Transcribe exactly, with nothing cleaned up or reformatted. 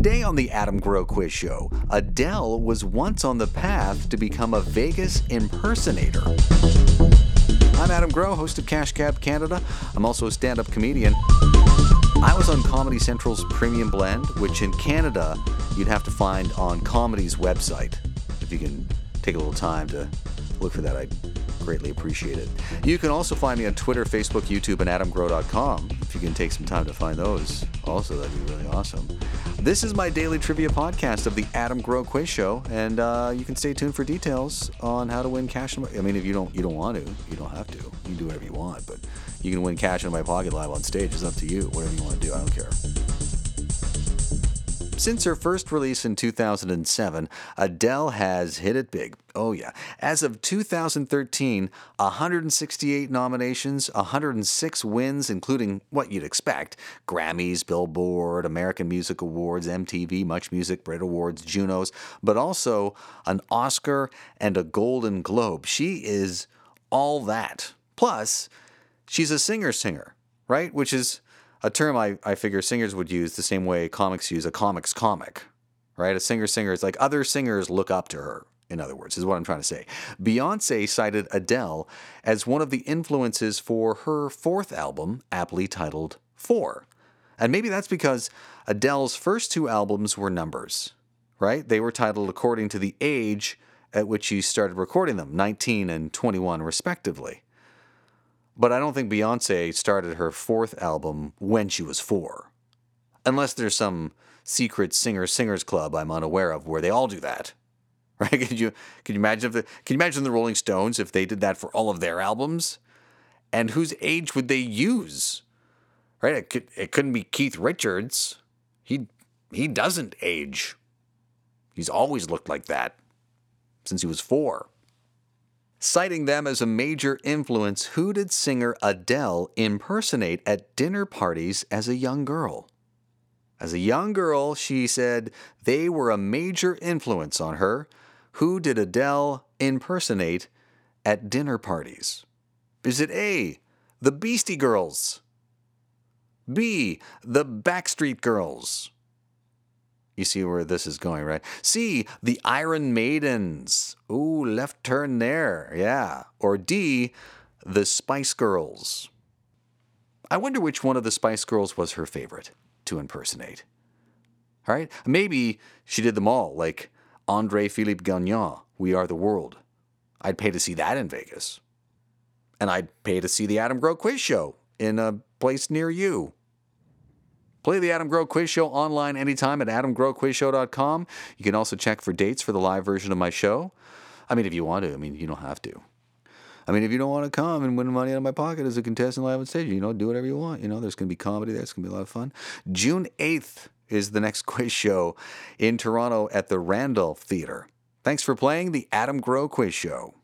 Today on the Adam Grow Quiz Show, Adele was once on the path to become a Vegas impersonator. I'm Adam Grow, host of Cash Cab Canada. I'm also a stand-up comedian. I was on Comedy Central's Premium Blend, which in Canada you'd have to find on Comedy's website. If you can take a little time to look for that, I'd greatly appreciate it. You can also find me on Twitter, Facebook, YouTube, and adam grow dot com. If you can take some time to find those, also, that'd be really awesome. This is my daily trivia podcast of the Adam Grow Quiz Show, and uh, you can stay tuned for details on how to win cash. In my, I mean, if you don't, you don't want to, you don't have to. You can do whatever you want, but you can win cash in my pocket live on stage. It's up to you. Whatever you want to do, I don't care. Since her first release in two thousand seven, Adele has hit it big. Oh yeah. As of two thousand thirteen, one hundred sixty-eight nominations, one hundred six wins, including what you'd expect: Grammys, Billboard, American Music Awards, M T V, Much Music, Brit Awards, Junos, but also an Oscar and a Golden Globe. She is all that. Plus, she's a singer-singer, right? Which is a term I, I figure singers would use the same way comics use a comics comic, right? A singer-singer is like other singers look up to her, in other words, is what I'm trying to say. Beyoncé cited Adele as one of the influences for her fourth album, aptly titled Four. And maybe that's because Adele's first two albums were numbers, right? They were titled according to the age at which she started recording them, nineteen and twenty-one respectively. But I don't think Beyoncé started her fourth album when she was four. Unless there's some secret singer-singers club I'm unaware of where they all do that. Right? Could you could you imagine if the can you imagine the Rolling Stones if they did that for all of their albums? And whose age would they use? Right? It could it couldn't be Keith Richards. He he doesn't age. He's always looked like that since he was four. Citing them as a major influence, who did singer Adele impersonate at dinner parties as a young girl? As a young girl, she said they were a major influence on her. Who did Adele impersonate at dinner parties? Is it A, the Beastie Girls? B, the Backstreet Girls? You see where this is going, right? C, the Iron Maidens. Ooh, left turn there. Yeah. Or D, the Spice Girls. I wonder which one of the Spice Girls was her favorite to impersonate. All right? Maybe she did them all, like André-Philippe Gagnon, We Are the World. I'd pay to see that in Vegas. And I'd pay to see the Adam Grow Quiz Show in a place near you. Play the Adam Grow Quiz Show online anytime at adam grow quiz show dot com. You can also check for dates for the live version of my show. I mean, if you want to. I mean, you don't have to. I mean, if you don't want to come and win money out of my pocket as a contestant live on stage, you know, do whatever you want. You know, there's going to be comedy there. It's going to be a lot of fun. June eighth is the next quiz show in Toronto at the Randolph Theatre. Thanks for playing the Adam Grow Quiz Show.